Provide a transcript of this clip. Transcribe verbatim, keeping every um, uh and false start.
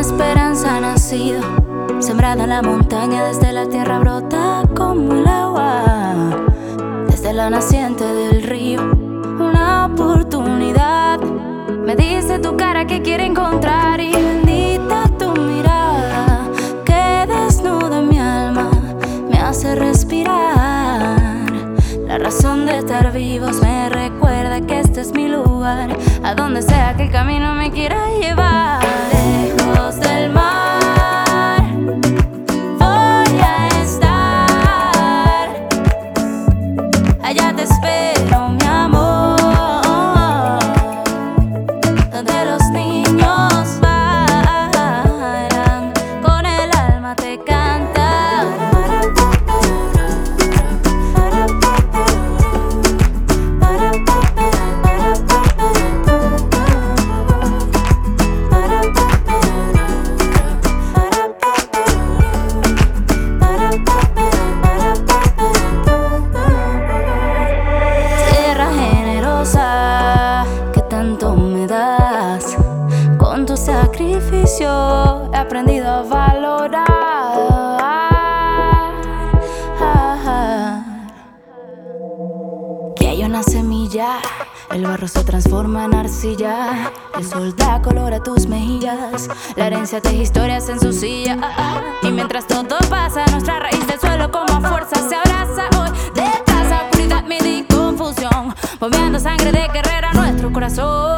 esperanza ha nacido, sembrada en la montaña, desde la tierra brota como el agua, desde la naciente del río, una oportunidad. Me dice tu cara que quiere encontrar, y bendita tu mirada que desnuda mi alma, me hace respirar. La razón de estar vivos me recuerda que este es mi lugar, a donde sea que el camino me quiera llevar. Lejos del mar voy a estar, allá te espero, mi amor, donde los niños bailan, con el alma te cantan. Que tanto me das, con tu sacrificio he aprendido a valorar. Que hay una semilla, el barro se transforma en arcilla, el sol da color a tus mejillas, la herencia teje historias en su silla. Y mientras todo pasa, nuestra raíz del suelo como a fuerza se abraza. Hoy detrás oscuridad, miedo y confusión, moviendo sangre de guerrera nuestro corazón.